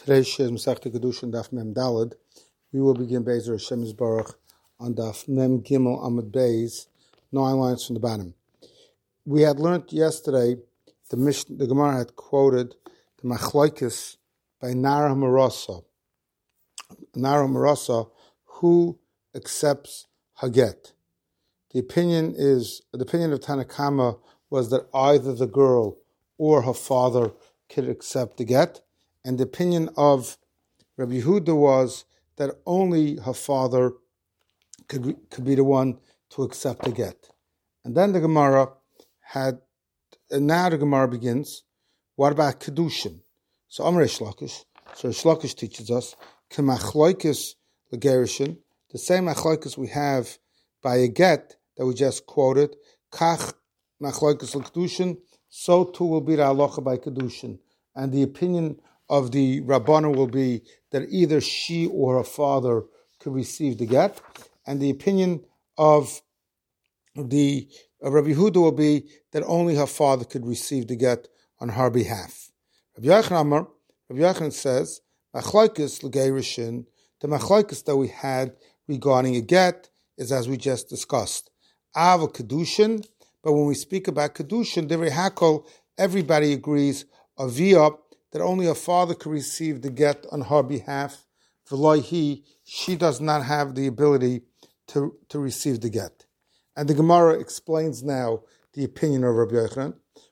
Today's Shir Masechta Kedushin Daf Mem Daled. We will begin Bezer Hashem Yisbarach on Daf Mem Gimel Amud Beis, 9 lines from the bottom. We had learned yesterday the Gemara had quoted the Machlokes by Nara Marasa. Nara Marasa, who accepts Haget. The opinion of Tanakama was that either the girl or her father could accept the get. And the opinion of Rabbi Yehuda was that only her father could be the one to accept the get. And then the Gemara now the Gemara begins, what about Kedushin? So Amar Reish Lakish, so Reish Lakish teaches us, K'machloikis l'gerishin, the same machlokes we have by a get that we just quoted, Kach machloikis l'kedushin, so too will be the halacha by Kedushin. And the opinion of the Rabbanan will be that either she or her father could receive the get, and the opinion of Rabbi Yehuda will be that only her father could receive the get on her behalf. Rabbi Yochanan says, Machlokes l'gerishin, the machlokes that we had regarding a get is as we just discussed. Av kedushin, but when we speak about kedushin, divrei hakol, everybody agrees, aviyah, that only her father could receive the get on her behalf. V'lohi, she does not have the ability to receive the get. And the Gemara explains now the opinion of Rabbi Yochanan.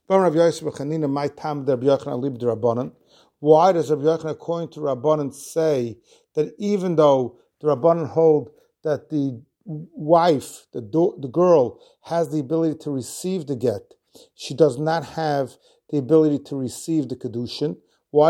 Why does Rabbi Yochanan, according to Rabbanan, say that even though the Rabbanan hold that the wife, the girl, has the ability to receive the get, she does not have the ability to receive the kedushin? Why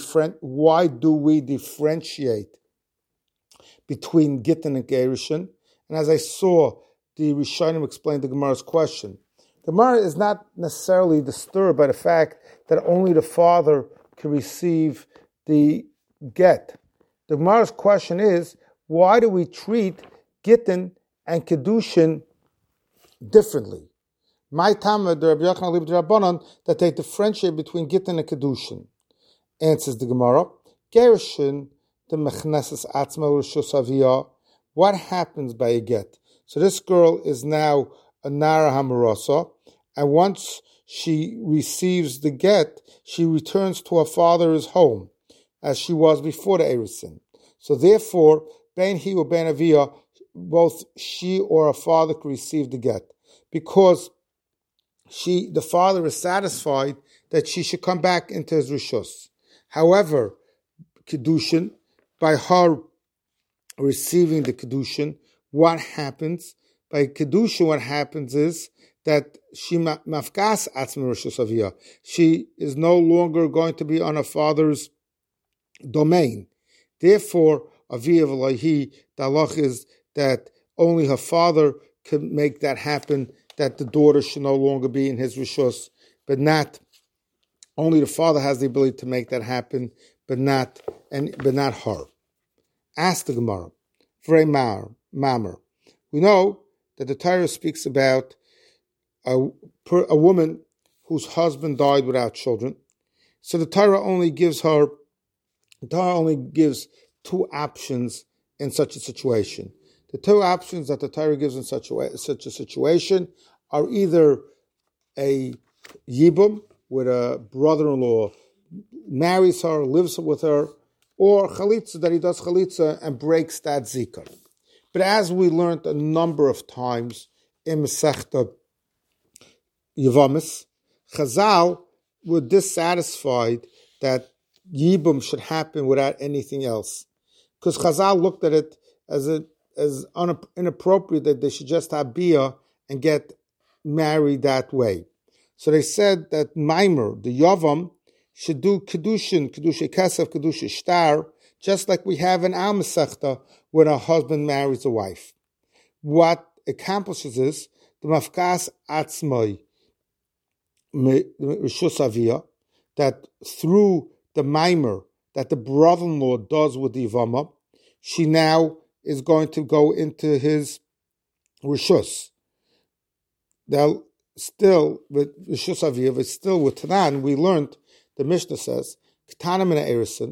do we differentiate between Gittin and Gerushin? And as I saw, the Rishonim explained the Gemara's question. The Gemara is not necessarily disturbed by the fact that only the father can receive the get. The Gemara's question is, why do we treat Gittin and Kedushin differently? My Tama, the Rabbi Yochanan Libed Rabbanan, that they differentiate between Gittin and Kedushin. Answers the Gemara, Gerushin, the Mechneses Atzma Rishus Aviyah, what happens by a get? So this girl is now a Nara Hamarasa, and once she receives the get, she returns to her father's home, as she was before the Erisin. So therefore, Ben Hi or Ben Aviyah, both she or her father can receive the get, because the father is satisfied that she should come back into his Rishus. However, Kedushin, by her receiving the Kedushin, what happens? By Kedushin, what happens is that she mafkas atzma rishus aviyah. She is no longer going to be on her father's domain. Therefore, aviyah v'lahi, the halach is that only her father can make that happen, that the daughter should no longer be in his rishus, but not only the father has the ability to make that happen, but not her. Ask the Gemara. Vrei Mamer. We know that the Torah speaks about a woman whose husband died without children. So the Torah only gives two options in such a situation. The two options that the Torah gives in such a situation are either a yibum, where a brother-in-law marries her, lives with her, or chalitza, that he does chalitza and breaks that zikah. But as we learned a number of times in Masechta Yevamis, Chazal were dissatisfied that yibum should happen without anything else, because Chazal looked at it as inappropriate that they should just have bia and get married that way. So they said that Maimer, the Yavam, should do Kedushin Kesef, Kedushin Shtar, just like we have in our Masechta when a husband marries a wife. What accomplishes is the Mafkas Atzmai Rishus Aviyah, that through the Maimer that the brother-in-law does with the Yavama, she now is going to go into his Rishus. Now, still with Rishus Aviyah, but still with Tanan, we learned, the Mishnah says, Ketanim and Erisin,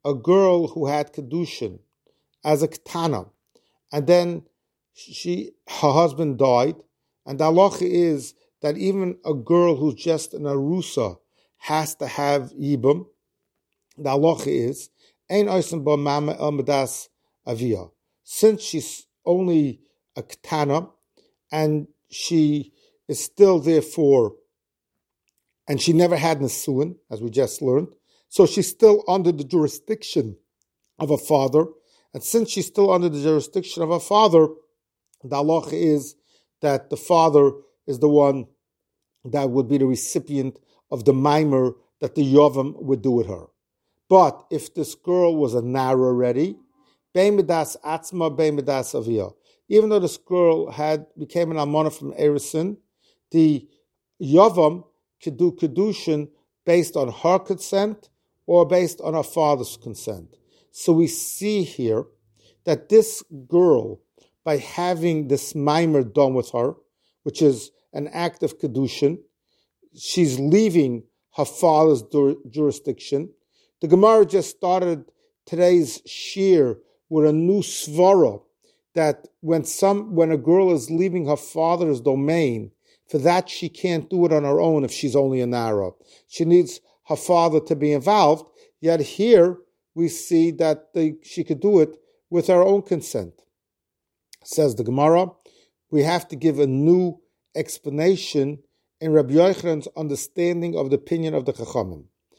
a girl who had kedushin as a ketana, and then her husband died, and the halacha is that even a girl who's just an arusa has to have yibum. The halacha is ein oisen ba mama el medas avia. Since she's only a ketana and she is still therefore, and she never had nesuin, as we just learned, so she's still under the jurisdiction of her father. And since she's still under the jurisdiction of her father, the halacha is that the father is the one that would be the recipient of the mimer that the Yovam would do with her. But if this girl was a nara already, bein midas atzma, bein midas avia, even though this girl became an almana from Erisin, the Yovam could do kedushin based on her consent or based on her father's consent. So we see here that this girl, by having this mimer done with her, which is an act of kedushin, she's leaving her father's jurisdiction. The Gemara just started today's shir with a new svara that when a girl is leaving her father's domain, for that she can't do it on her own if she's only a nara. She needs her father to be involved. Yet here we see that she could do it with her own consent. Says the Gemara, we have to give a new explanation in Rabbi Yochanan's understanding of the opinion of the Chachamim.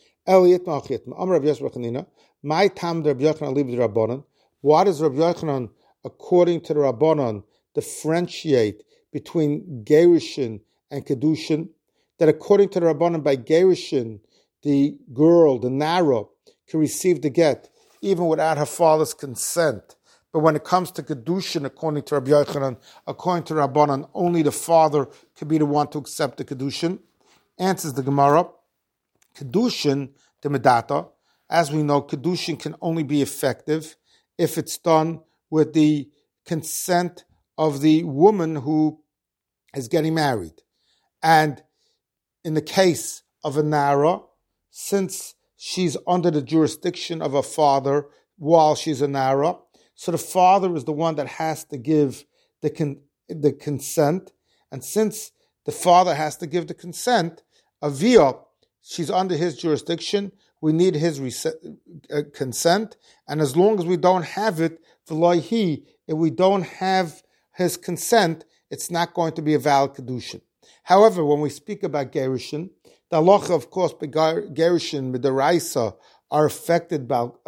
Why does Rabbi Yochanan, according to the Rabbanan, differentiate between Gerushin and Kedushin? That according to the Rabbanan, by Gerushin, the girl, the nara, can receive the get even without her father's consent. But when it comes to Kedushin, according to Rabbi Yochanan, according to Rabbanan, only the father could be the one to accept the Kedushin. Answers the Gemara, Kedushin, the Medata, as we know, Kedushin can only be effective if it's done with the consent of the woman who is getting married. And in the case of a Nara, since she's under the jurisdiction of her father while she's a Nara, so the father is the one that has to give the consent. And since the father has to give the consent, Avia, she's under his jurisdiction, we need his consent. And as long as we don't have it, if we don't have his consent, it's not going to be a valid Kedushin. However, when we speak about Gerushin, the halacha, of course, Gerushin, Midaraisa, are effective Bal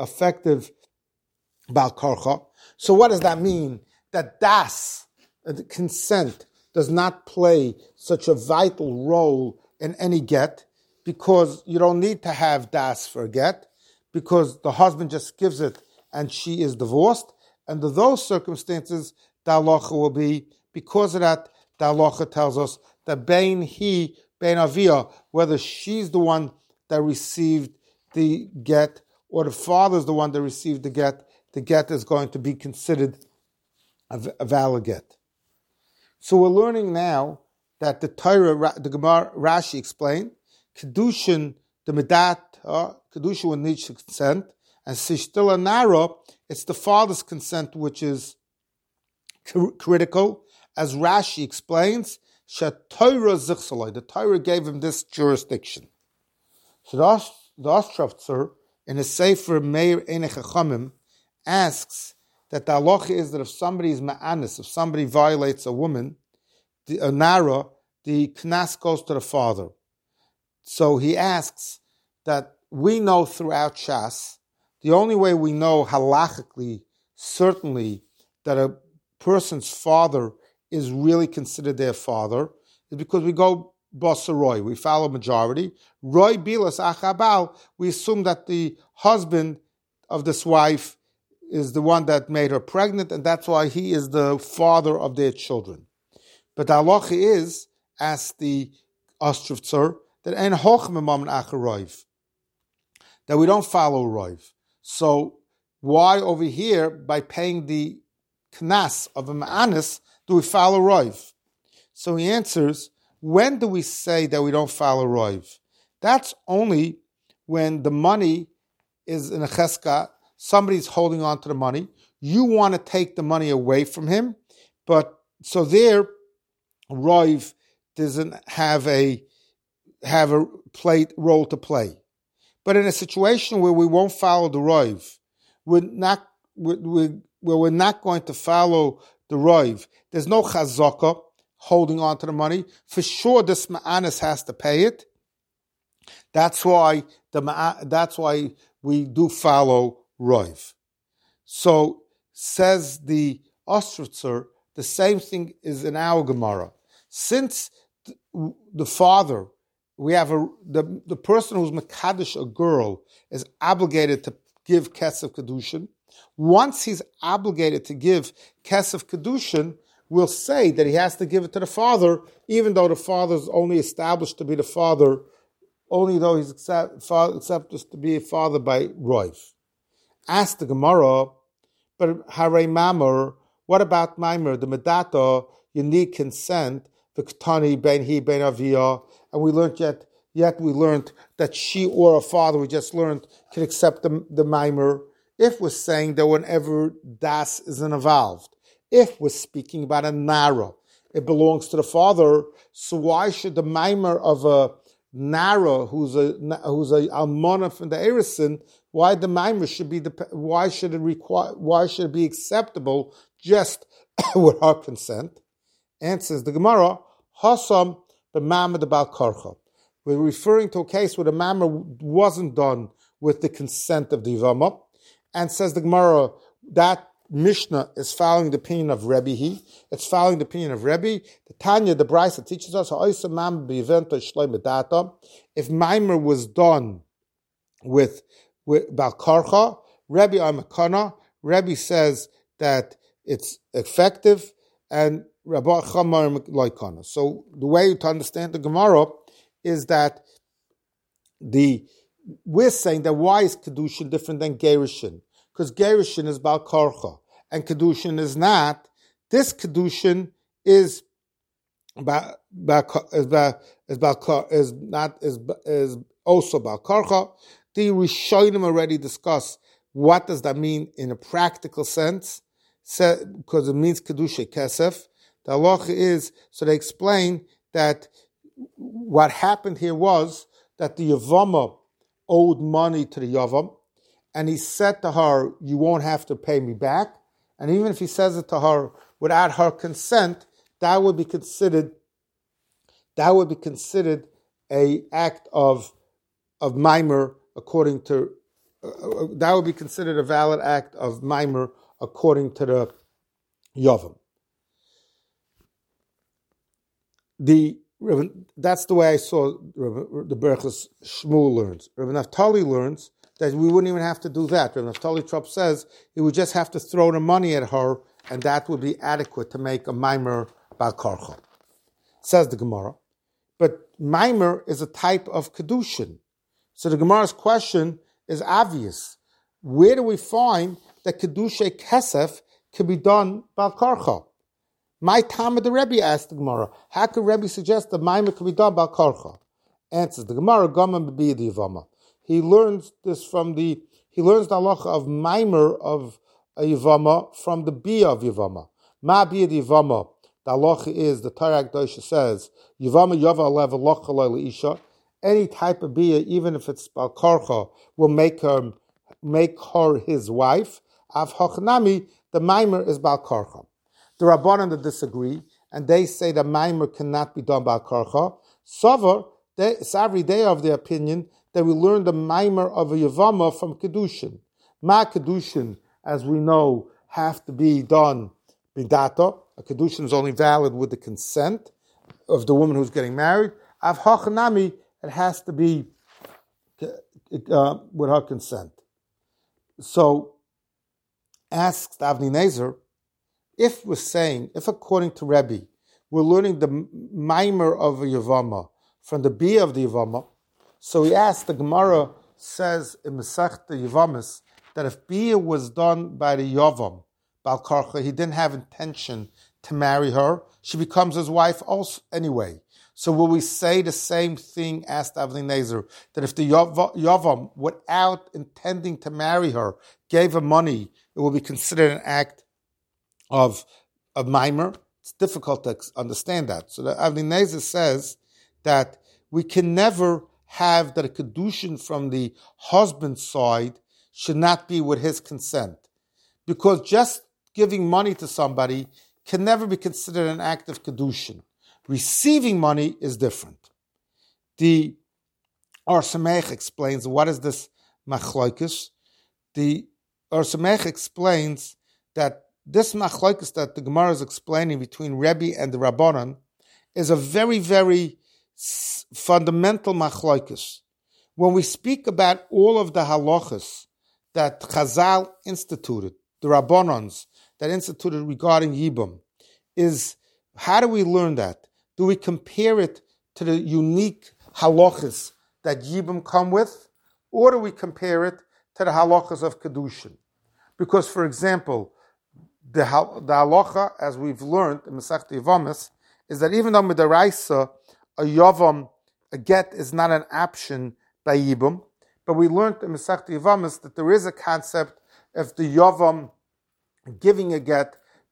Karcha. So what does that mean? That the consent, does not play such a vital role in any get, because you don't need to have das for a get, because the husband just gives it and she is divorced. Under those circumstances, the halacha will be, because of that, the halacha tells us that bein avia, whether she's the one that received the get or the father is the one that received the get is going to be considered a valid get. So we're learning now that the Torah, the Gemara Rashi explained, Kedushin, the Medat, Kedushin would need consent, and since still a Nara, it's the father's consent which is critical. As Rashi explains, the Torah gave him this jurisdiction. So the Ostrovtzer, in his Sefer Meir Einei Chachamim, asks that the halacha is that if somebody is ma'anis, if somebody violates a woman, a nara, the knas goes to the father. So he asks that we know throughout Shas, the only way we know halachically, certainly, that a person's father is really considered their father, is because we go basaroi, we follow majority. Roy bilas achabal, we assume that the husband of this wife is the one that made her pregnant, and that's why he is the father of their children. But the halacha is, as the Ostrovtzer, that ein hochmemam acharoiv, that we don't follow roiv. So why over here, by paying the knas of a ma'anis, do we follow roiv? So he answers, when do we say that we don't follow roiv? That's only when the money is in a cheska, somebody's holding on to the money. You want to take the money away from him, but so there, Roiv doesn't have a role to play. But in a situation where we won't follow the Roiv, we're not going to follow the Roiv. There's no chazaka holding on to the money. For sure, this ma'anis has to pay it. That's why we do follow Roiv. So says the Ostritzer, the same thing is in our Gemara. Since the father, we have the person who's Mekadosh a girl is obligated to give Kesef Kedushin. Once he's obligated to give Kesef Kedushin, we'll say that he has to give it to the father, even though the father is only established to be the father, only though he's accepted to be a father by Roiv. Ask the Gemara, but Hare Mamor, what about Maimer, the Medata, you need consent, the Ketani, Ben He, Ben Aviyah, and we learned yet we learned that she or a father, we just learned, can accept the Maimer, if we're saying that whenever Das isn't involved. If we're speaking about a Nara, it belongs to the father, so why should the Maimer of a Nara, who's a almana from the Erison, why the Maimer should be why should it be acceptable just with her consent? Answers the Gemara, Hasam b'mamad bal karcha. We're referring to a case where the Maimer wasn't done with the consent of the Yivama, and says the Gemara that Mishnah is following the opinion of Rebbe. It's following the opinion of Rebbe. The Tanya, the Brisa teaches us, if Maimer was done with Bal Karcha, Rebbe Amakana, Rebbe says that it's effective, and Rabbi Chamar Loikana. So the way to understand the Gemara is that we're saying that why is Kedushin different than Gerushin? Because Gerushin is Bal Karcha and Kedushin is not. This Kedushin is also Bal Karcha. The Rishonim already discussed what does that mean in a practical sense, because it means Kedusha Kesef. The halacha is, so they explain that what happened here was that the Yavama owed money to the Yavam, and he said to her, you won't have to pay me back. And even if he says it to her without her consent, that would be considered a act of Maimer according to, that would be considered a valid act of Maimer according to the Yavam. That's the way I saw the Berachos Shmuel learns. Rabbi Naftali learns that we wouldn't even have to do that. Rabbi Naftali Trop says he would just have to throw the money at her, and that would be adequate to make a Maimer Bal Karcha. Says the Gemara. But Maimer is a type of Kedushin. So the Gemara's question is obvious. Where do we find that Kedusha Kesef can be done Bal Karcha? My Tama the Rebbe asked the Gemara, how could Rebbe suggest that Maimer could be done Bal Karcha? Answers the Gemara, Gaman B'Biyad Yivama. He learns the halacha of Maimer of a Yivama from the Biyah of Yivama. Ma Biyad Yivama. The halacha is, the Torah Kedosha says, Yivama Yava Alev Alocha Leisha. Any type of Biyah, even if it's Bal Karcha, will make her his wife. Av Hachnami, the Maimer is Bal Karcha. The Rabbanan disagree, and they say that Maimer cannot be done Bal Karcha. Savri, they are of the opinion that we learn the Maimer of a Yavama from Kedushin. Ma Kedushin, as we know, have to be done Bidata. A Kedushin is only valid with the consent of the woman who's getting married. Av Hachanami, it has to be with her consent. So, asks Avni Nezer, if according to Rebbe, we're learning the Maimer of a Yavama from the Biyah of the Yavama, so he asked, the Gemara says in Masechta Yavamis that if Biyah was done by the Yavam, Bal Karcha, he didn't have intention to marry her, she becomes his wife also anyway. So will we say the same thing as the Avli Nezer, that if the Yavam, without intending to marry her, gave her money, it will be considered an act of mimer? It's difficult to understand that. So the Avli Nezer says that we can never have that a kedushin from the husband's side should not be with his consent. Because just giving money to somebody can never be considered an act of kedushin. Receiving money is different. The Or Sameach explains, what is this machlokes? The Or Sameach explains that this machlokes that the Gemara is explaining between Rebbe and the Rabbanan is a very, very fundamental machlokes. When we speak about all of the halachas that Chazal instituted, the Rabbanans that instituted regarding Yibum, is how do we learn that? Do we compare it to the unique halachas that Yibum come with, or do we compare it to the halachas of Kedushin? Because, for example, the halacha, as we've learned in Masechta Yevamos, is that even though midaraisa, a yavam, a get is not an option by Yibum, but we learned in Masechta Yevamos that there is a concept of the yavam giving a get,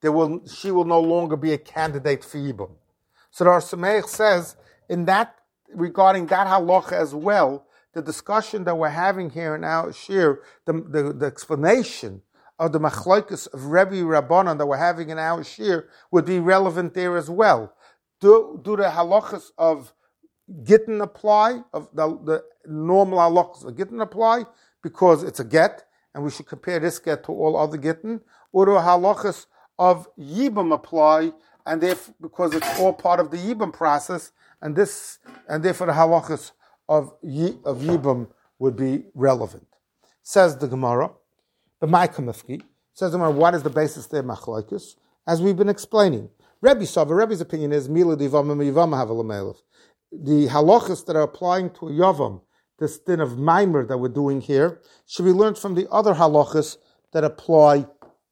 she will no longer be a candidate for Yibum. So the Or Sameach says, in that, regarding that halacha as well, the discussion that we're having here in our shir, the explanation of the machlokes of Rebbe Rabbanan that we're having in our shir would be relevant there as well. Do the halachas of gittin apply, of the normal halachas of gittin apply, because it's a get, and we should compare this get to all other gittin, or do halachas of Yibum apply, and therefore, because it's all part of the Yibum process, and therefore the halachas of Yibum would be relevant. Says the Gemara, the Maikamifki, says the Gemara, what is the basis there, machlokes? As we've been explaining, Rebbe's opinion is Mila Divam Yivam Havalamelef. The halachas that are applying to a Yavam, this din of Maimer that we're doing here, should be learned from the other halachas that apply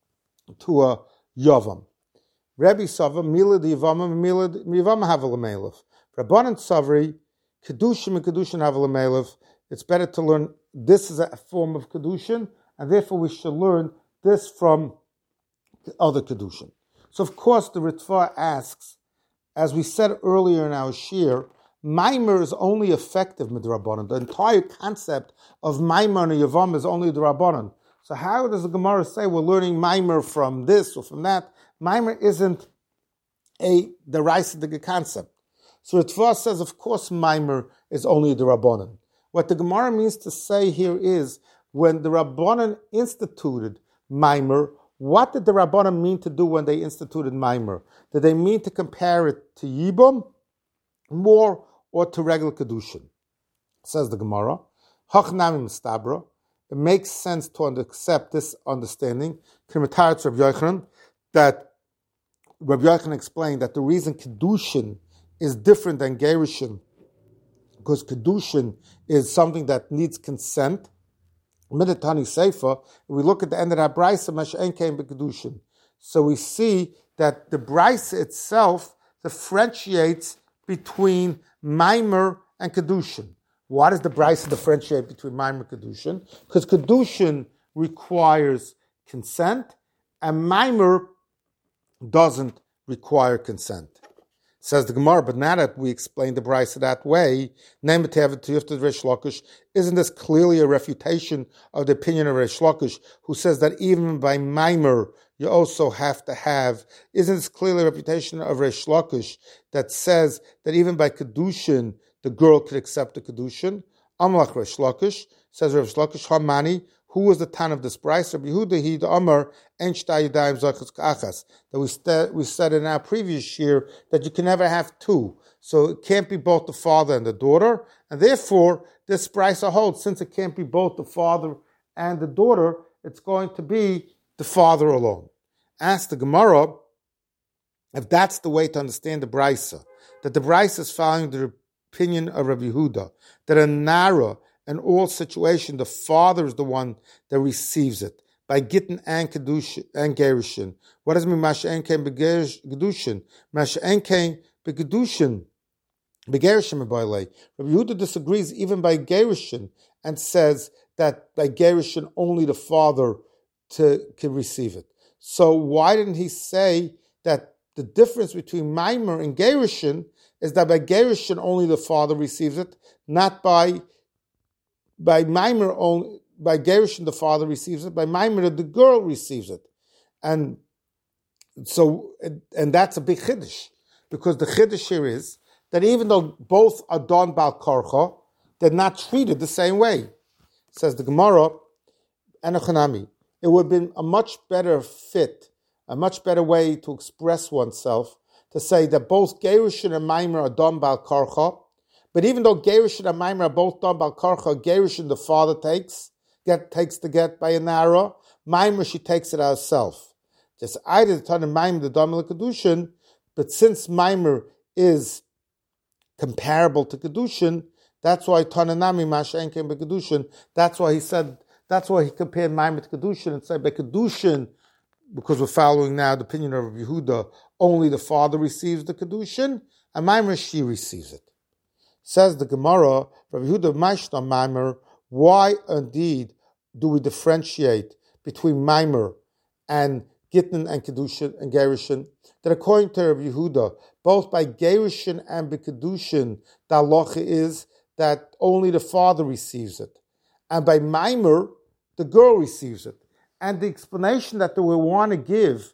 to a Yavam. Rebbe Sava, Mila Divam Mila Yivam Havalamelef. Rabbanan Savri, Kedushim and Kedushin Havalamelef. It's better to learn this is a form of Kedushin, and therefore we should learn this from other Kedushin. So of course the Ritva asks, as we said earlier in our shir, Maimer is only effective midrabanan. The entire concept of Maimer and Yavam is only the Rabbanan. So how does the Gemara say we're learning Maimer from this or from that? Maimer isn't the Raisidic concept. So Ritva says, of course Maimer is only the Rabbanan. What the Gemara means to say here is, when the Rabbanan instituted Maimer, what did the Rabbanan mean to do when they instituted Maimer? Did they mean to compare it to Yibum more or to regular Kedushin? Says the Gemara, Hachnami Mistabra. It makes sense to accept this understanding. That Rabbi Yochanan explained that the reason Kedushin is different than Gerushin, because Kedushin is something that needs consent. Midatani Seifa, we look at the end of that Braisa, Masha'en came Kedushin. So we see that the Braisa itself differentiates between Maimer and Kedushin. Why does the Braisa differentiate between Maimer and Kedushin? Because Kedushin requires consent, and Maimer doesn't require consent. Says the Gemara, but now that we explained the Braisa that way, isn't this clearly a refutation of the opinion of Reish Lakish, who says that even by Maimer you also have to have? Isn't this clearly a refutation of Reish Lakish that says that even by Kedushin the girl could accept the Kedushin? Amlach Reish Lakish, says Reish Lakish, Hamani, who was the Tan of this Braisa? Rabbi Yehuda he the Amar en shtay yadayim zachas k'achas. That we said in our previous year that you can never have two, so it can't be both the father and the daughter, and therefore this Braisa holds, since it can't be both the father and the daughter, it's going to be the father alone. Ask the Gemara if that's the way to understand the Braisa, that the Braisa is following the opinion of Rabbi Yehuda, that a Nara, in all situations, the father is the one that receives it by Gittin and Kedushin and Gerushin. What does it mean? Masha'en came beGedushin. Masha'en came beGedushin. Begerishim Rabbi Yehuda disagrees even by Gerishin and says that by Gerishin only the father can receive it. So why didn't he say that the difference between Maimer and Gerishin is that by Gerishin only the father receives it, not by Maimer only, by Gerishin the father receives it, by Maimer the girl receives it. And that's a big chiddush, because the chiddush here is that even though both are done bal karcha, they're not treated the same way. Says the Gemara, Enochanami, it would have been a much better fit, a much better way to express oneself, to say that both Gerushin and Maimer are done bal karcha, but even though Gerushin and Maimer are both done bal karcha, Gerushin the father takes the get by a nara, Maimer she takes it herself. Just either the Tan and Maimer the dam kedushin, but since Maimer is comparable to kedushin, that's why Tananami Mashen came by kedushin. That's why he compared Maimer to kedushin and said by kedushin, because we're following now the opinion of Yehuda, only the father receives the kedushin, and Maimer she receives it. Says the Gemara, Rabbi Yehuda Mashna Maimer, why indeed do we differentiate between Maimer and Gittin and Kedushin and Gerushin? That according to Rabbi Yehuda, both by Gerushin and by Kedushin, the halacha is that only the father receives it. And by Maimer, the girl receives it. And the explanation that we want to give,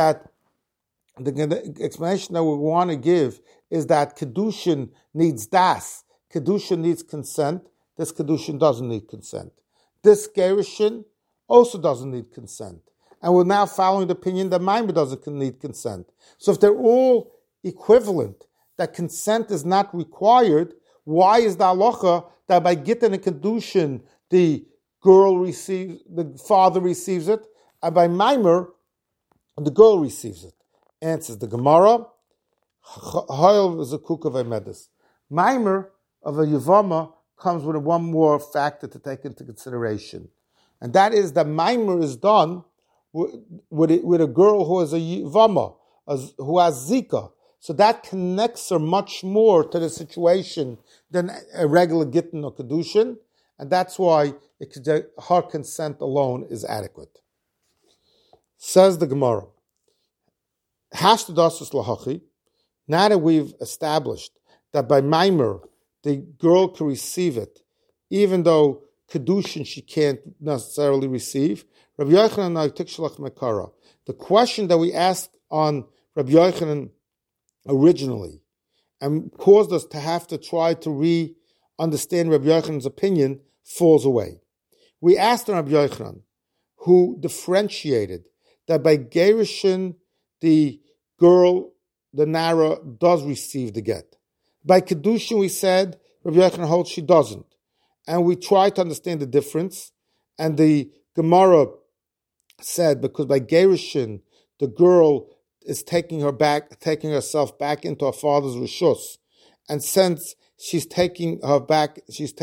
is that Kedushin needs das. Kedushin needs consent. This Kedushin doesn't need consent. This Gerushin also doesn't need consent. And we're now following the opinion that Maimer doesn't need consent. So if they're all equivalent, that consent is not required, why is the halacha that by Gittin and Kedushin the father receives it, and by Maimer the girl receives it? Answers the Gemara, Hoyel is a cook of a medis. Maimer of a Yavama comes with one more factor to take into consideration, and that is that Maimer is done with a girl who is a Yavama, who has Zika. So that connects her much more to the situation than a regular Gittin or Kedushin, and that's why her consent alone is adequate. Says the Gemara, Hashtadas lahachi. Now that we've established that by Maimer the girl can receive it, even though Kedushin she can't necessarily receive. Rabbi Yochanan, the question that we asked on Rabbi Yochanan originally and caused us to have to try to re-understand Rabbi Yochanan's opinion falls away. We asked Rabbi Yochanan, who differentiated that by Gerushin the girl, the Nara, does receive the get. By Kedushin we said Rabbi Yochanan holds she doesn't. And we tried to understand the difference, and the Gemara said because by Gerushin the girl is taking herself back into her father's rishus, and since she's taking herself back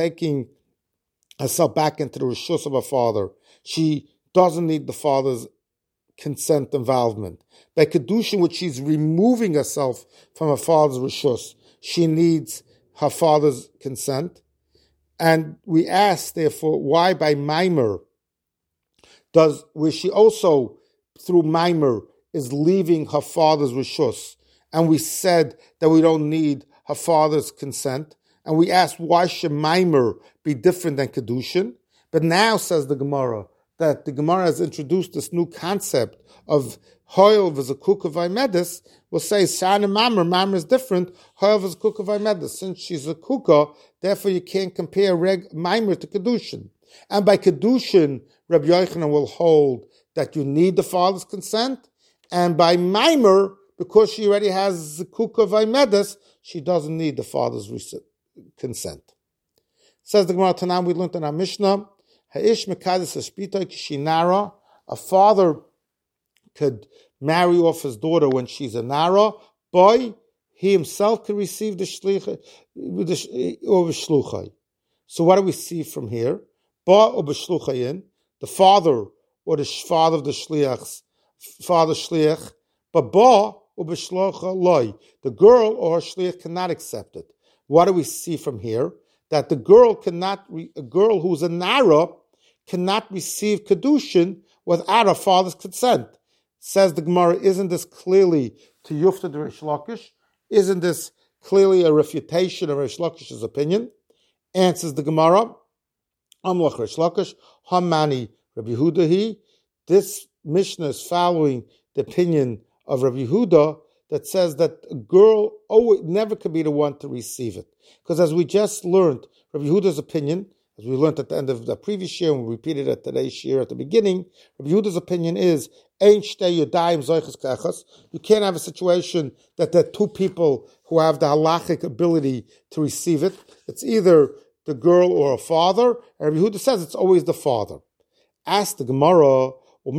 into the rishus of her father, she doesn't need the father's consent involvement. By Kedushin, which she's removing herself from her father's rishus, she needs her father's consent. And we asked, therefore, why by Maimer where she also, through Maimer, is leaving her father's rishus, and we said that we don't need her father's consent, and we asked why should Maimer be different than Kedushin? But now, says the Gemara, that the Gemara has introduced this new concept of Hoyel v'zakuk of Vaimedes. We'll say Shan and Maimer is different. Hoyel v'zakuk of Vaimedes. Since she's a kuka, therefore you can't compare Maimer to Kedushin. And by Kedushin, Rabbi Yochanan will hold that you need the father's consent, and by Maimer, because she already has zakuk of Vaimedes, she doesn't need the father's consent. Says the Gemara Tanam, we learned in our Mishnah, Ha'ish mekadis hashpita kishinara, a father could marry off his daughter when she's a nara, boy, he himself could receive the shlichai or shluchai. So what do we see from here? Ba or b'shluchayin, the father or the father of the shliachs, father shliach, but ba or b'shlucha loy, the girl or her shliach cannot accept it. What do we see from here? That a girl who's a Nara cannot receive Kedushin without her father's consent. Says the Gemara, isn't this clearly to Yufta de Rish Lakish? Isn't this clearly a refutation of Rish Lakish's opinion? Answers the Gemara, Amlach Rish Lakish, Hamani Rabbi Yehuda. This Mishnah is following the opinion of Rabbi Yehuda that says that a girl never could be the one to receive it. Because as we just learned, Rabbi Yehuda's opinion, as we learned at the end of the previous year, and we repeated at today's year at the beginning, Rabbi Yehuda's opinion is, you can't have a situation that there are two people who have the halachic ability to receive it. It's either the girl or a father, and Rabbi Yehuda says it's always the father. Ask the Gemara,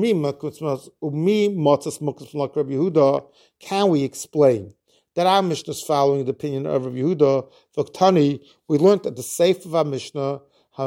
can we explain that our Mishnah is following the opinion of Rabbi Yehuda? V'ktani, we learned at the Seif of our Mishnah,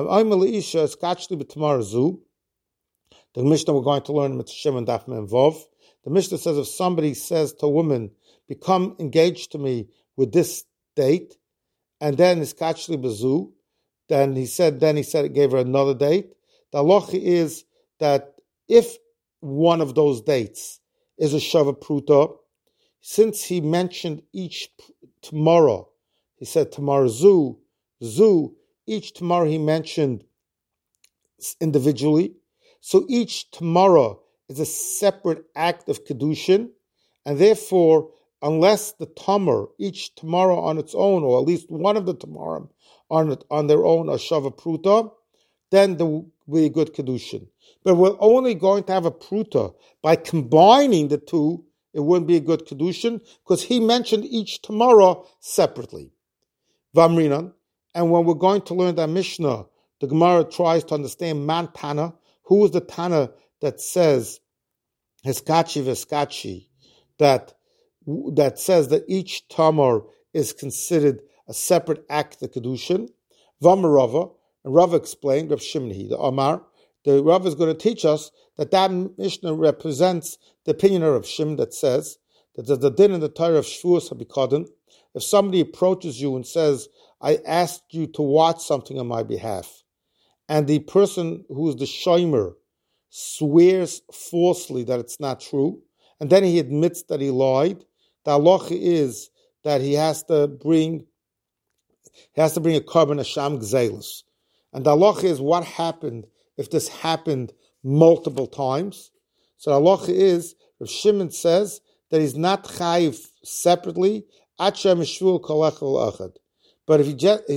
the Mishnah we're going to learn in Mitzvah and Daf Mem Vov. The Mishnah says if somebody says to a woman, become engaged to me with this date, and then is kachli bezu, then he said it gave her another date. The halacha is that if one of those dates is a shava pruta, since he mentioned each tomorrow, he said tomorrow zu, each tomorrow he mentioned individually. So each tomorrow is a separate act of kedushin, and therefore, unless the tamar, each tomorrow on its own, or at least one of the tomorrow on their own, are shava pruta, then there will be a good kedushin. But we're only going to have a pruta by combining the two. It wouldn't be a good kedushin because he mentioned each tomorrow separately. Vamrinan, and when we're going to learn that Mishnah, the Gemara tries to understand man Tana. Who is the Tana that says Hiskachi Veskachi, that says that each tamar is considered a separate act of kedushin? Vamarava, and Rava explained, Rav Shimni, the Amar, the Rava is going to teach us that Mishnah represents the opinion of Rav Shimon that says that there's the din in the Torah of Shvuos HaBikadon. If somebody approaches you and says, I asked you to watch something on my behalf, and the person who is the shomer swears falsely that it's not true, and then he admits that he lied, the halacha is that he has to bring a korban hasham gzeilus. And the halacha is what happened if this happened multiple times. So the halacha is, Rav Shimon says that he's not chayiv separately, Acher Mishvul Kolechel Achad. But if he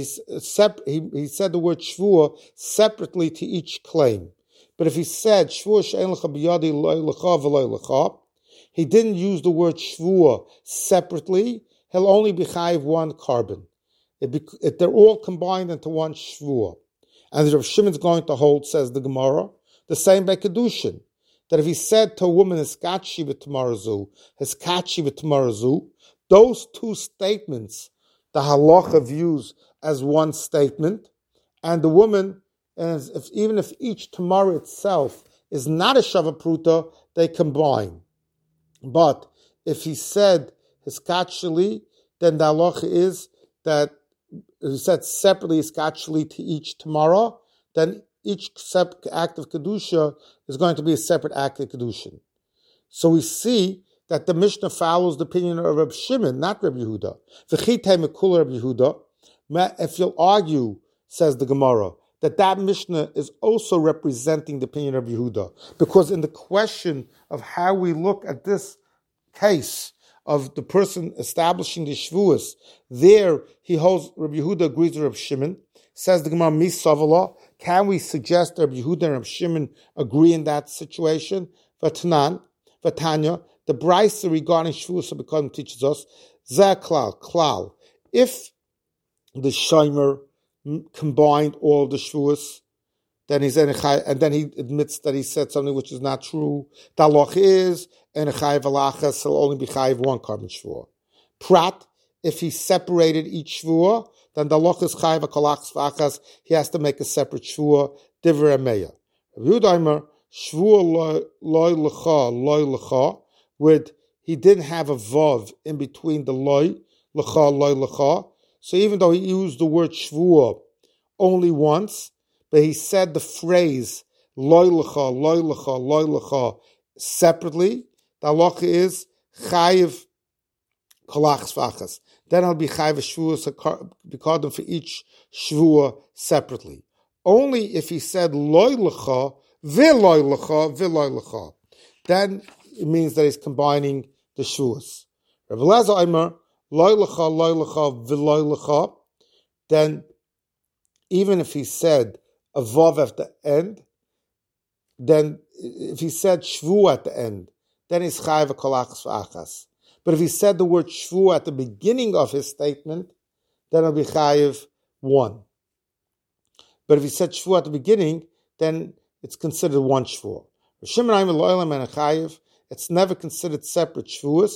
said the word shvua separately to each claim. But if he said shvua she'en lecha biyadi loy lecha v'loy lecha, he didn't use the word shvua separately. He'll only be chayiv one korban. They're all combined into one shvua. And Rav Shimon's going to hold, says the Gemara, the same by kedushin. That if he said to a woman hiskachi v'tamarazu, hiskachi v'tamarazu, those two statements the halacha views as one statement, and the woman, even if each tomorrow itself is not a shava pruta, they combine. But if he said hiskachli, then the halacha is that if he said separately hiskachli to each tomorrow, then each separate act of kedusha is going to be a separate act of kedushin. So we see that the Mishnah follows the opinion of Reb Shimon, not Reb Yehuda. If you'll argue, says the Gemara, that Mishnah is also representing the opinion of Yehuda, because in the question of how we look at this case of the person establishing the Shvuas, there he holds, Reb Yehuda agrees with Reb Shimon. Says the Gemara, Misavala, can we suggest that Reb Yehuda and Reb Shimon agree in that situation? Vatanya, the Brisa regarding Shvuas HaBikadon teaches us, Zeh klal. If the Shomer combined all the Shvuas, then he's and then he admits that he said something which is not true. The halacha is, and a chayiv alachas, he'll only be chayiv one korban shvua. Prat, if he separated each shvua, then the halacha is chayiv akalachas v'achas, he has to make a separate shvua, divrei meya. Yehuda shvua loy lecha, with he didn't have a vav in between the loy lecha. So even though he used the word shvuah only once, but he said the phrase loy lecha, loy lecha, loy lecha separately, the halacha is chayiv kolachs v'achas. Then I'll be chayiv shvuah because for each shvuah separately. Only if he said loy lecha, v'loy lecha, v'loy lecha, then it means that he's combining the shvuahs. Rav Elazar Omer, loy lecha, v'loy lecha, then even if he said a vav at the end, then if he said shvu at the end, then he's chayiv kolachs v'achas. But if he said the word shvu at the beginning of his statement, then it'll be chayiv one. But if he said shvu at the beginning, then it's considered one shvu. It's never considered separate shvuas.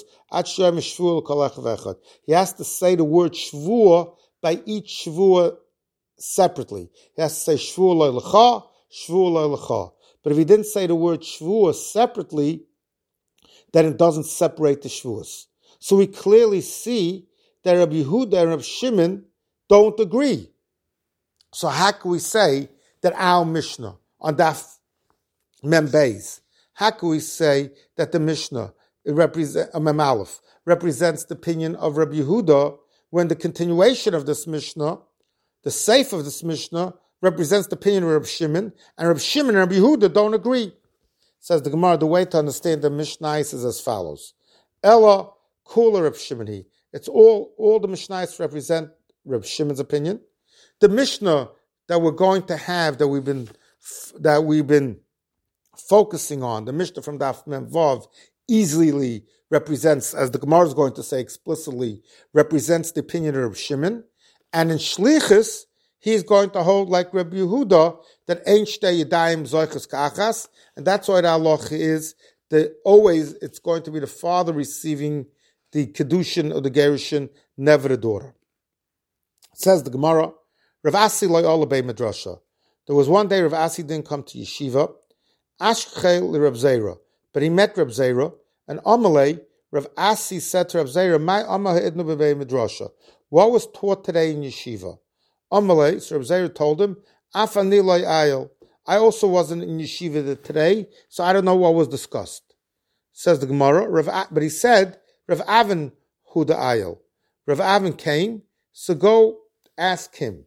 He has to say the word shvu by each shvu separately. He has to say shvu loy lecha, shvu loy lecha. But if he didn't say the word shvuah separately, then it doesn't separate the shvuas. So we clearly see that Rabbi Yehuda and Rabbi Shimon don't agree. So how can we say that our Mishnah on Daf Mem Beis, how can we say that the Mishnah Mem Aleph represents the opinion of Rabbi Yehuda when the continuation of this Mishnah, the seif of this Mishnah, represents the opinion of Rabbi Shimon, and Rabbi Shimon and Rabbi Yehuda don't agree? Says the Gemara, the way to understand the Mishnah is as follows. Ella kula Rabbi Shimon. It's all the Mishnahs represent Rabbi Shimon's opinion. The Mishnah that we're going to have, that we've been focusing on, the Mishnah from Daf Mem Vav, easily represents, as the Gemara is going to say explicitly, represents the opinion of Rabbi Shimon. And in Shlichus, he's going to hold like Rabbi Yehuda that ein shtei yadayim zoiches ka'achas, and that's why the halacha is that always it's going to be the father receiving the kedushin or the gerushin, never the daughter. It says the Gemara, Rav Asi lo yola bei medrasha. There was one day Rav Asi didn't come to yeshiva, ashchel li Rav Zera, but he met Rav Zera, and Amalei, Rav Asi said to Rav Zera, my Amah ha'idnu bei medrasha. What was taught today in yeshiva? Amalei, so Rav Zera told him, Afani loy ayel. I also wasn't in yeshiva today, so I don't know what was discussed. Says the Gemara, but he said, Rav Avin hu the ayel. Rav Avin came, so go ask him.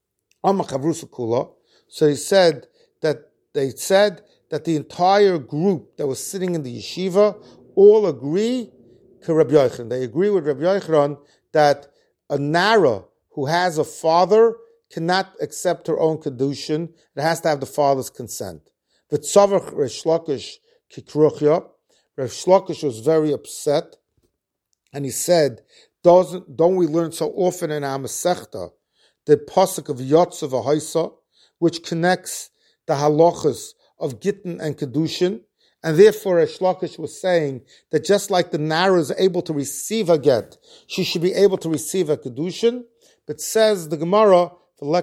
So he said that they said that the entire group that was sitting in the yeshiva all agree to Rabbi Yochanan. They agree with Rabbi Yochanan that a nara who has a father cannot accept her own kedushin. It has to have the father's consent. But Tzavach Reish Lakish Kikruchya, Reish Lakish was very upset, and he said, don't we learn so often in our Masechta the pasuk of Yotzav Haisa, which connects the halachas of Gittin and Kedushin, and therefore Reish Lakish was saying that just like the Nara is able to receive a get, she should be able to receive a Kedushin. But says the Gemara,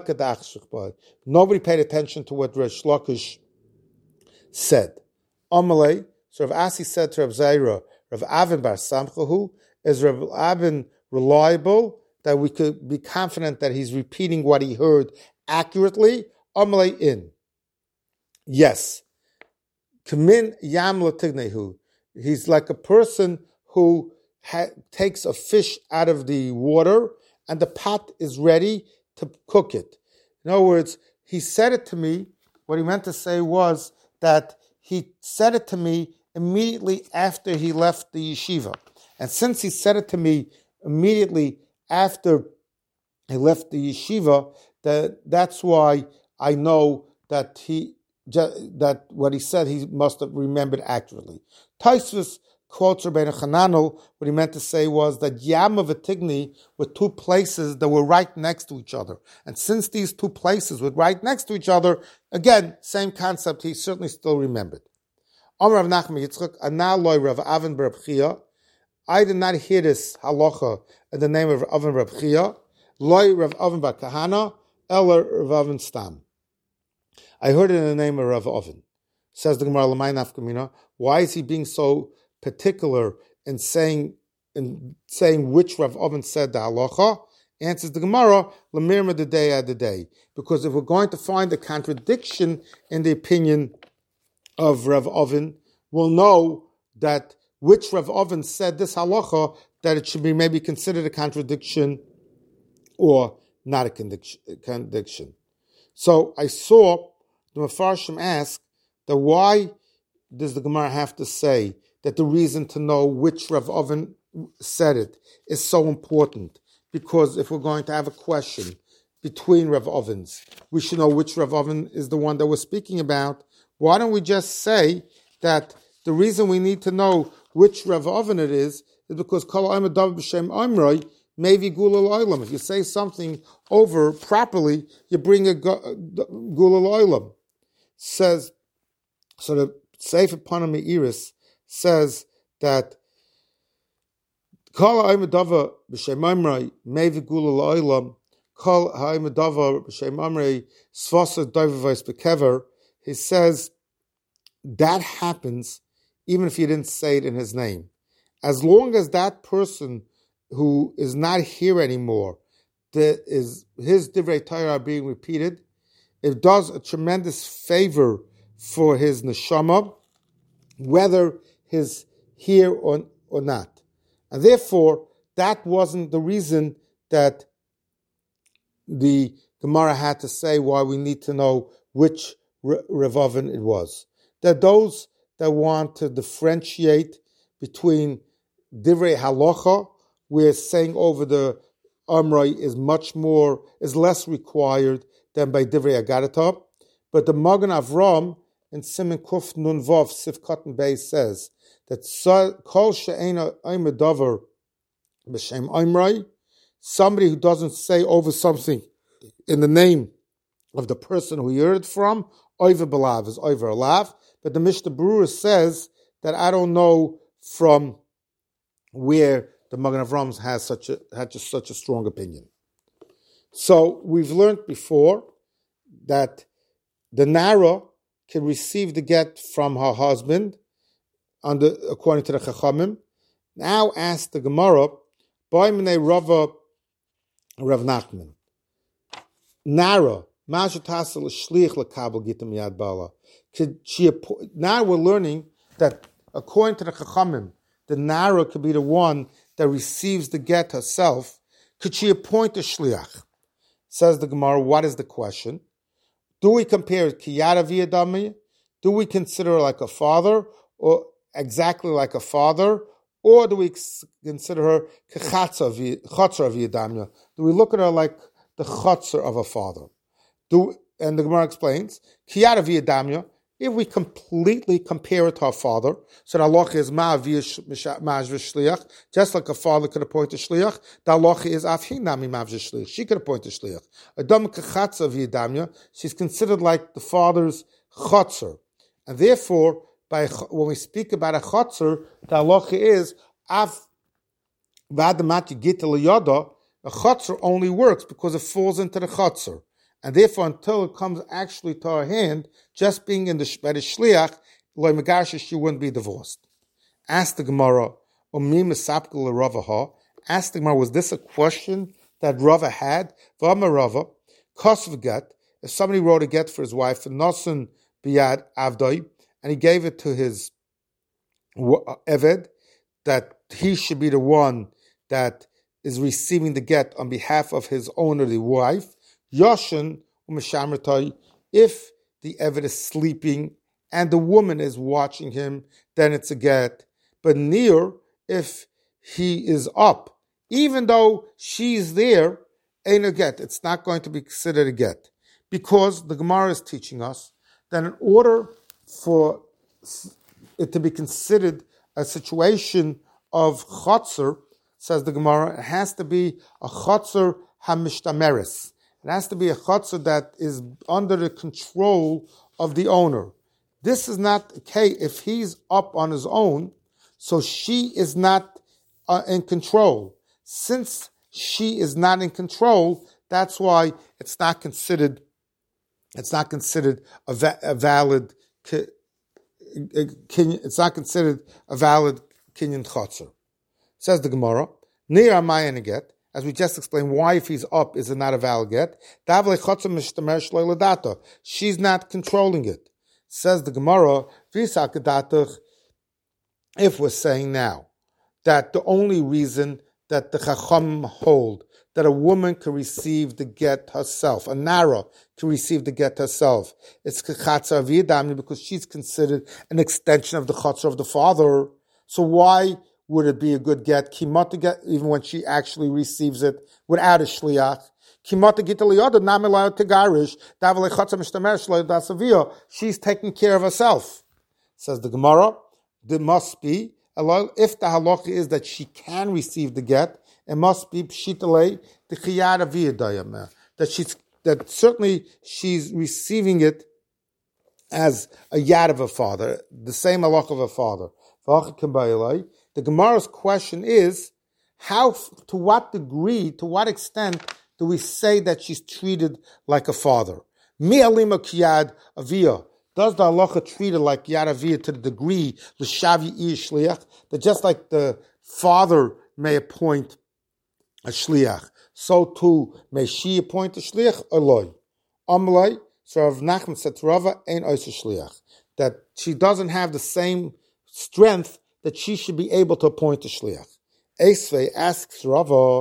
nobody paid attention to what Reish Lakish said. Amalei, so Rav Asi said to Rav Zera, Rav Avin bar Samchahu, is Rav Avin reliable, that we could be confident that he's repeating what he heard accurately? Amalei in. Yes. Kamin yam latignehu. He's like a person who takes a fish out of the water and the pot is ready to cook it. In other words, he said it to me. What he meant to say was that he said it to me immediately after he left the yeshiva. And since he said it to me immediately after he left the yeshiva, that's why I know that that what he said he must have remembered accurately. Taisvus quotes Rabbeinu Chananel. What he meant to say was that Yam of Atigni were two places that were right next to each other. And since these two places were right next to each other, again, same concept, he certainly still remembered. Amar Rav Nachman Yitzchak, Ana loy Rav Avin bar Bchia. I did not hear this halacha in the name of Rav Avin bar Bchia. Loy Rav Avin bar Kahana, Eller Rav Avin Stam. I heard it in the name of Rav Avin. Says the Gemara, L'may nafkamina. Why is he being so particular in saying which Rav Avin said the halacha? Answers the Gemara, Lamirma the day. Because if we're going to find a contradiction in the opinion of Rav Oven, we'll know that which Rav Oven said this halacha, that it should be maybe considered a contradiction or not a contradiction. So I saw the Mefarshim ask that why does the Gemara have to say that the reason to know which Rav Oven said it is so important? Because if we're going to have a question between Rav Ovens, we should know which Rav Oven is the one that we're speaking about. Why don't we just say that the reason we need to know which Rav Oven it is because Kol Ha'omer Davar B'Shem Omroi Mevi Gula L'Olam. If you say something over properly, you bring a Gula L'Olam. Says, so the Sefer Panim Me'iris says that Kol Ha'omer Davar B'Shem Omroi Mevi Gula L'Olam Kol Ha'omer Davar B'Shem Omroi Svasa Dover V'Is Bekever. He says that happens even if you didn't say it in his name. As long as that person who is not here anymore, his Divrei Torah are being repeated, it does a tremendous favor for his neshama, whether he's here or not. And therefore, that wasn't the reason that the Gemara had to say why we need to know which Rav Oven it was. There are those that want to differentiate between Divrei Halacha, where saying over the Omroi is less required than by Divrei Agadata. But the Magen Avram in Siman Kuf Nun Vav Sif Katan Bey says that Kol She'ena Omer Davar B'Shem Omroi, somebody who doesn't say over something in the name of the person who you heard it from, Oiver Belav is Oiver Alav. But the Mishnah Berurah says that I don't know from where the Magen Avram had such a strong opinion. So we've learned before that the Nara can receive the get from her husband according to the Chachamim. Now ask the Gemara, Boimene Rava Rav Nachman. Nara, Mashatasel Shlich Lakabel Gitam Yad Bala. Now we're learning that according to the Chachamim, the Nara could be the one that receives the get herself. Could she appoint a shliach? Says the Gemara, what is the question? Do we compare it kiyara v'yadami? Do we consider her like a father, or exactly like a father? Or do we consider her kechatzer v'yadami? Do we look at her like the chatzer of a father? And the Gemara explains, kiyara v'yadami, if we completely compare it to our father, so the halacha is ma'av v'shliach, just like a father could appoint a shliach, the halacha is afhinami ma'av v'shliach. She could appoint a shliach. Adam kechatzer v'yadamya, she's considered like the father's chatzer. And therefore, when we speak about a chatzer, the halacha is av v'adamat yigita l'yada, a chatzer only works because it falls into the chatzer. And therefore, until it comes actually to our hand, just being by the shliach, loy megarsha, she wouldn't be divorced. Ask the Gemara, ask the Gemara, was this a question that Rava had? V'amar Rava, kosv get, if somebody wrote a get for his wife, nosen biyad avdoi, and he gave it to his eved, that he should be the one that is receiving the get on behalf of his owner, the wife, Yoshin u'mishamratai, if the Eved is sleeping and the woman is watching him, then it's a get. But near, if he is up, even though she's there, ain't a get. It's not going to be considered a get. Because the Gemara is teaching us that in order for it to be considered a situation of chotzer, says the Gemara, it has to be a chotzer hamishtameres. It has to be a chotzer that is under the control of the owner. This is not okay if he's up on his own, so she is not in control. Since she is not in control, that's why it's not considered a valid. It's not considered a valid kinyan chotzer. Says the Gemara, near Amayan get. as we just explained, why if he's up is it not a valid get? She's not controlling it. Says the Gemara, if we're saying now that the only reason that the Chacham hold that a woman can receive the get herself, a Nara can receive the get herself, it's Chatzar V'yadamni because she's considered an extension of the Chatzar of the father. So why would it be a good get? Kimata get, even when she actually receives it without a shliach. Kimata get liyada namilayo tegarish davle chatzar mishtamer shlo dasavia. She's taking care of herself. Says the Gemara, there must be, if the halacha is that she can receive the get, it must be pshitale the chiyada v'yadayam, that certainly she's receiving it as a yad of her father, the same halacha of her father. The Gemara's question is, to what degree, to what extent do we say that she's treated like a father? Mi alima kiyad aviyah. Does the halacha treat her like yad aviyah to the degree l'shavi shliach, that just like the father may appoint a shliach, so too may she appoint a shliach or loy? Amalai, so Rav Nachman said to Rava, ain't oisa shliach, that she doesn't have the same strength that she should be able to appoint a shliach. Esvei asks Rava,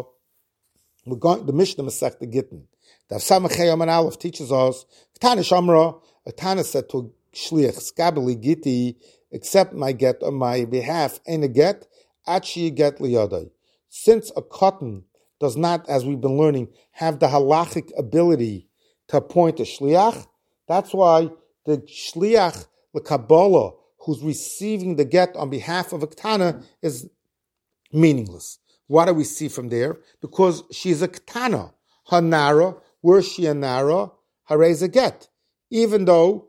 the Mishnah Masechta Gittin, the Samachei Yaman Aleph teaches us, Tana Shamra, a Tana said to shliach, Skabali Giti, accept my get on my behalf, and a get, Achi get liyadai. Since a cotton does not, as we've been learning, have the halachic ability to appoint a shliach, that's why the shliach, the Kabbalah, who's receiving the get on behalf of a ketana is meaningless. What do we see from there? Because she's a ketana. Her nara, were she a nara, haray's a get. Even though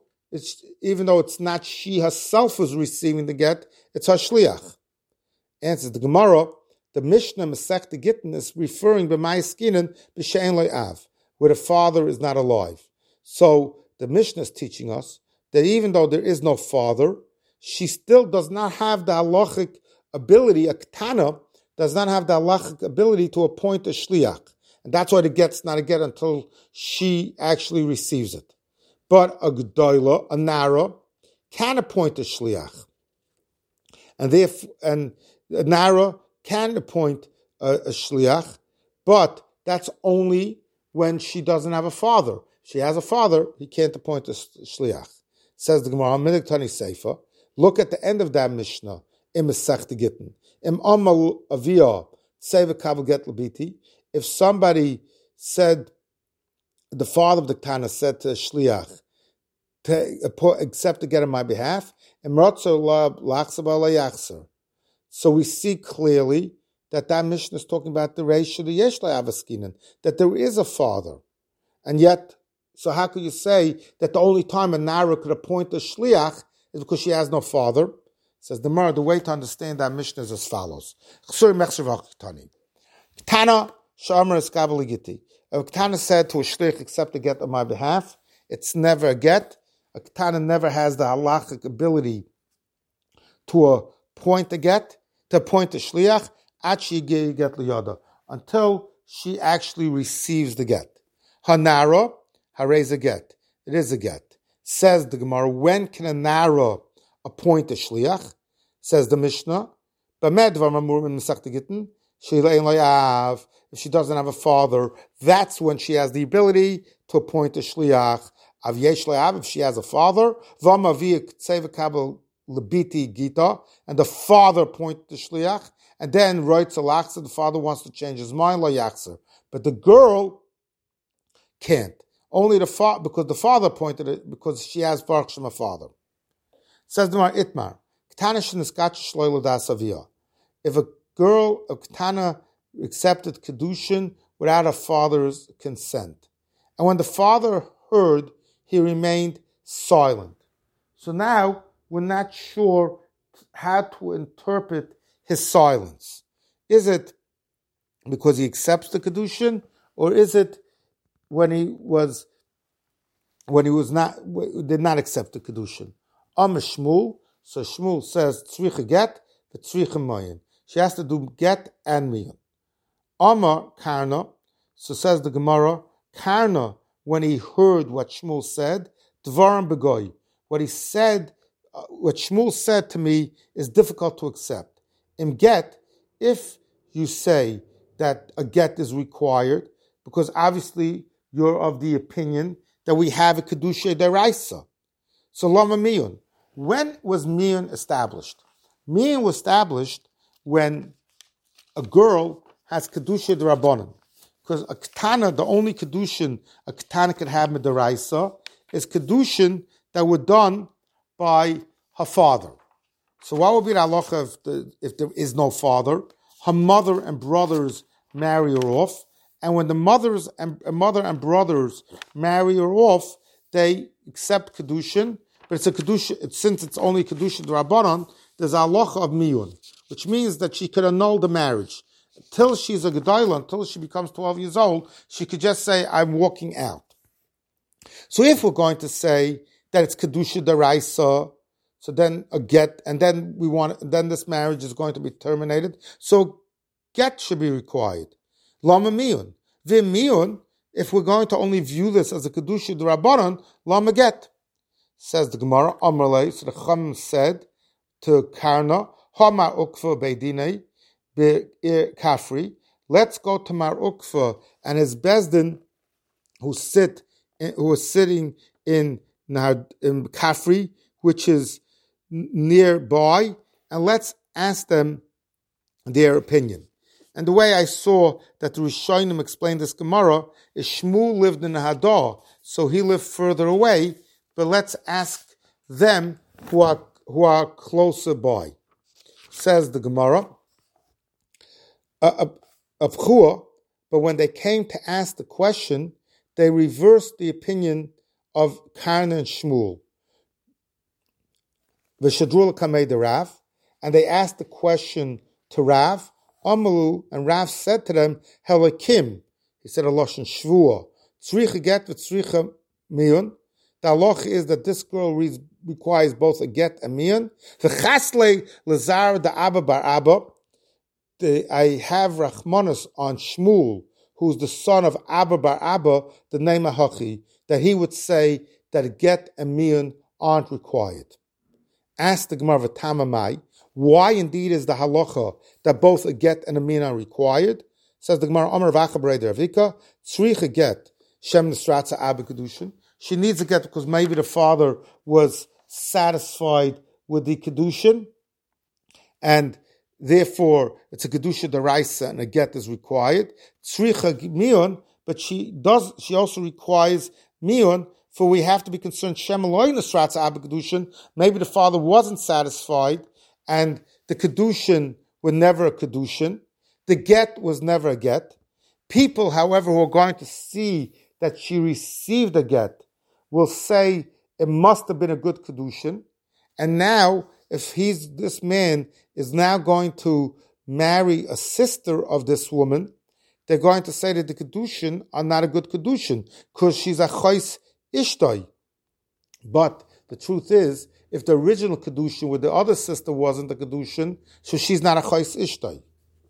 it's not she herself who's receiving the get, it's her shliach. Answers the Gemara, the Mishnah Masechta Gittin is referring b'may skinan b'shein lo'av, where the father is not alive. So the Mishnah is teaching us that even though there is no father, she still does not have the halachic ability, a ketana does not have the halachic ability to appoint a shliach. And that's why the get's not a get until she actually receives it. But a gedola, a nara, can appoint a shliach. And a nara can appoint a shliach, but that's only when she doesn't have a father. If she has a father, he can't appoint a shliach. Says the Gemara, Minik Tani Seifa, look at the end of that Mishnah, in Masechta Gittin. Im amal aviyah, seiva kavel get labiti. If somebody said, the father of the Tana said to shliach, to accept the get on my behalf, so we see clearly that Mishnah is talking about the Reisha the Yeshlei Avaskinen, that there is a father. And yet, so how could you say that the only time a Nara could appoint a shliach is because she has no father? Says the Gemara, the way to understand that Mishnah is as follows. Tana Shamar Eskabali Giti. If Tana said to a shliach, accept a get on my behalf, it's never a get. A Tana never has the halachic ability to appoint a get, to appoint a shliach, achi get liyada, until she actually receives the get. Hanara, haray's a get. It is a get. Says the Gemara, when can a nara appoint a shliach? Says the Mishnah, if she doesn't have a father, that's when she has the ability to appoint a shliach. If she has a father, and the father appointed the shliach, and then the father wants to change his mind, but the girl can't. Only the father, because the father appointed it, because she has Baruch Shem a father. Says the Mar Itmar, if a girl, a Ketana, accepted Kedushin without a father's consent, and when the father heard, he remained silent. So now we're not sure how to interpret his silence. Is it because he accepts the Kedushin, or is it when he did not accept the Kedushin? Shmuel, so Shmuel says tzricha get, but tzricha mayin. She has to do get and miyin. Amar Karna, so says the Gemara, Karna, when he heard what Shmuel said, Dvarim Begoy, what he said, what Shmuel said to me is difficult to accept. In get, if you say that a get is required, because obviously you're of the opinion that we have a Kedusha Deraisa. So Lama Miyun. When was Miyun established? Miyun was established when a girl has Kedusha Derabanan. Because a Ketana, the only Kedushin a Ketana can have Midaraisa, is Kedushin that were done by her father. So what would be the halacha if there is no father? Her mother and brothers marry her off, and when the mother and brothers marry her off, they accept kedushin. But it's a kedushin, since it's only kedushin d'Rabbanan, there's a halacha of miyun, which means that she could annul the marriage until she's a gedayla, until she becomes 12 years old. She could just say, "I'm walking out." So if we're going to say that it's kedusha d'Raisa, so then a get, and then then this marriage is going to be terminated. So get should be required. Lama miyun. V'miyun, if we're going to only view this as a kedusha d'Rabbanan, lama get. Says the Gemara, Amarle, so the Chum said to Karna, Hama ukfa beidinei be kafri. Let's go to Mar Ukfa and his bezdin who is sitting in Kafri, which is nearby, and let's ask them their opinion. And the way I saw that the Rishonim explained this Gemara is Shmuel lived in Hadar, so he lived further away, but let's ask them who are closer by. Says the Gemara, but when they came to ask the question, they reversed the opinion of Karna and Shmuel. V'shadrula kamei de Rav, and they asked the question to Rav. Amalu, and Rav said to them, Helakim, he said a lashon shvua, tzricha get v'tzricha miyun. The halacha is that this girl requires both a get and miyun. V'chasle lazar da Abba bar Abba. I have Rachmanis on Shmuel, who's the son of Abba bar Abba, the name of Hachi, that he would say that a get and miyun aren't required. Ask the Gemara V'tamamai, why indeed is the halacha that both a get and a miyun are required? Says the Gemara, Amar Vachabrei Ravika, tzricha get, Shem Nisratza Abba Kedushin. She needs a get because maybe the father was satisfied with the Kedushin, and therefore it's a Kedusha Deraisa and a get is required. Tzricha miyun, but she also requires miyun, for we have to be concerned, Shem Eloi Nisratza Abba Kedushin, maybe the father wasn't satisfied, and the Kedushin were never a Kedushin. The get was never a get. People, however, who are going to see that she received a get will say it must have been a good Kedushin. And now, if this man is now going to marry a sister of this woman, they're going to say that the Kedushin are not a good Kedushin because she's a Chais Ishtoi. But the truth is, if the original Kedushin with the other sister wasn't a Kedushin, so she's not a Chais Ishtoi.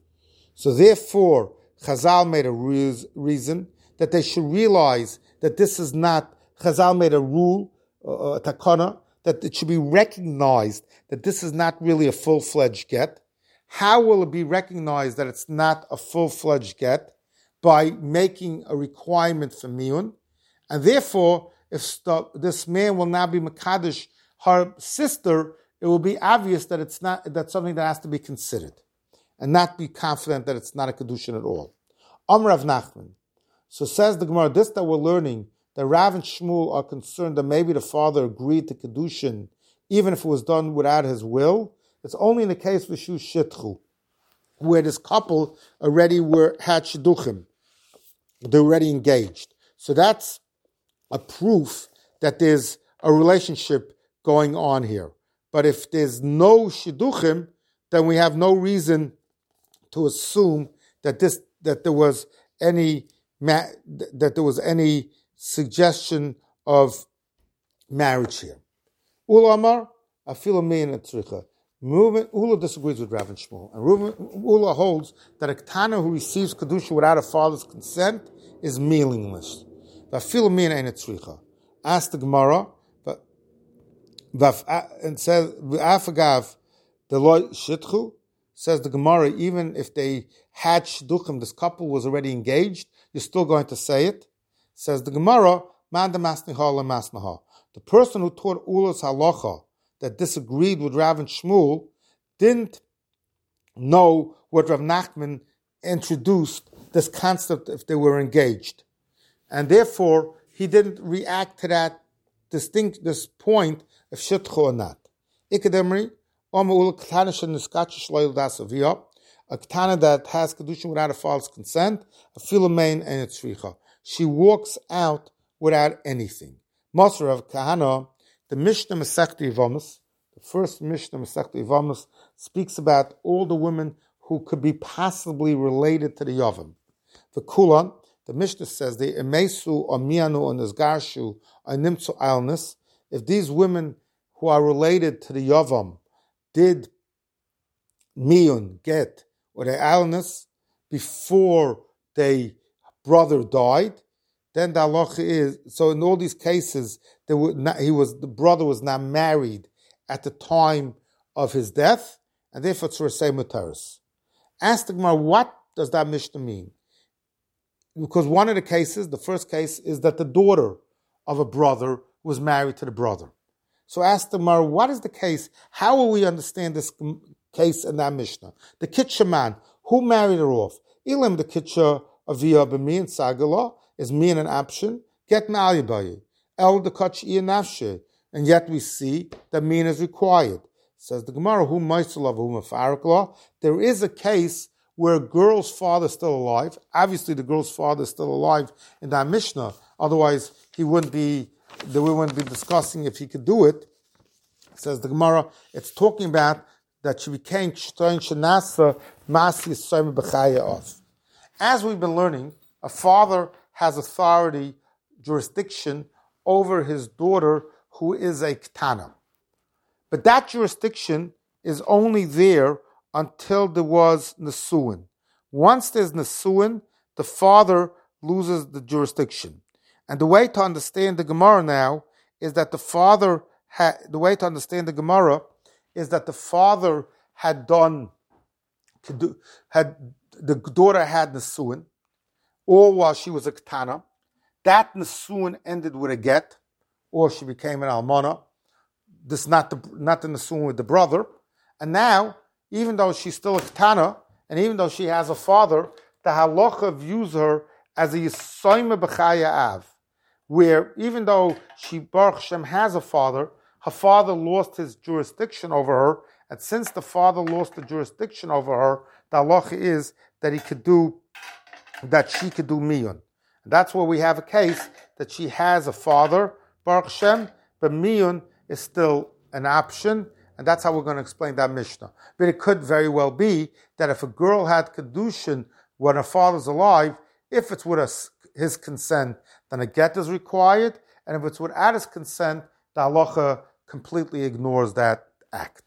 So therefore, Chazal made a reason that they should realize that this is not, Chazal made a rule, a takana, that it should be recognized that this is not really a full-fledged get. How will it be recognized that it's not a full-fledged get? By making a requirement for miyun. And therefore, if this man will now be Makadish, her sister, it will be obvious that that's something that has to be considered, and not be confident that it's not a Kedushin at all. Rav Nachman. So says the Gemara, this that we're learning, that Rav and Shmuel are concerned that maybe the father agreed to Kedushin, even if it was done without his will. It's only in the case of Shu Shitchu, where this couple already had Shidduchim. They're already engaged. So that's a proof that there's a relationship going on here. But if there's no Shidduchim, then we have no reason to assume that there was any suggestion of marriage here. Ulamar afilu miyin etzricha. Ula disagrees with Rav and Shmuel, and Ula holds that a ketana who receives kedusha without a father's consent is meaningless. Ask the Gemara, and says v'afagav the loy shitchu. Says the Gemara, even if they had shidduchim, this couple was already engaged, you're still going to say it. Says the Gemara, man de masniha lemasnaha. The person who taught Ula's halacha that disagreed with Rav and Shmuel didn't know what Rav Nachman introduced, this concept if they were engaged. And therefore, he didn't react to that this point of shitchu or not. Ikademri, a ketana that has kedushin without a father's consent, a filomain and a tzricha. She walks out without anything. Masr of Kahana, the Mishnah Masechta Yevamos, the first Mishnah Masechta Yevamos, speaks about all the women who could be possibly related to the Yavam. The Kulan, the Mishnah says, the Emesu or Mianu or Nizgarshu or Nimtzu Alnis, if these women who are related to the Yavam did miyun, get, or the alnus before their brother died, then the halacha is, so in all these cases, the brother was not married at the time of his death, and therefore it's Rasei Mutaris. Ask the Gemara, what does that Mishnah mean? Because one of the cases, the first case, is that the daughter of a brother was married to the brother. So ask the Gemara, what is the case? How will we understand this case in that Mishnah? The Kitcha man, who married her off? Ilim the Kitcha Avia B'mi and Sagala is me an option. Get Ma'alibayi. El the Kach Nafshe. And yet we see that mean is required. Says the Gemara, who Maisalav, who Mafarakla. There is a case where a girl's father is still alive. Obviously, the girl's father is still alive in that Mishnah. Otherwise, we wouldn't be discussing if he could do it. Says the Gemara, it's talking about that she became Shtoin Shanasa Masi Soim B'chaya of. As we've been learning, a father has authority, jurisdiction over his daughter who is a ketana. But that jurisdiction is only there until there was Nesuin. Once there's Nesuin, the father loses the jurisdiction. And the way to understand the Gemara now is that the father had the daughter had Nesuin, or while she was a ketana. That Nesuin ended with a get, or she became an almana. This is not the Nesuin with the brother. And now, even though she's still a ketana, and even though she has a father, the halacha views her as a yisoyme b'chaya av, where even though she Baruch Hashem has a father, her father lost his jurisdiction over her, and since the father lost the jurisdiction over her, the halacha is that she could do miyun. And that's where we have a case that she has a father, Baruch Hashem, but miyun is still an option, and that's how we're going to explain that Mishnah. But it could very well be that if a girl had kedushin when her father's alive, if it's with his consent, then a get is required, and if it's without his consent, the halacha completely ignores that act.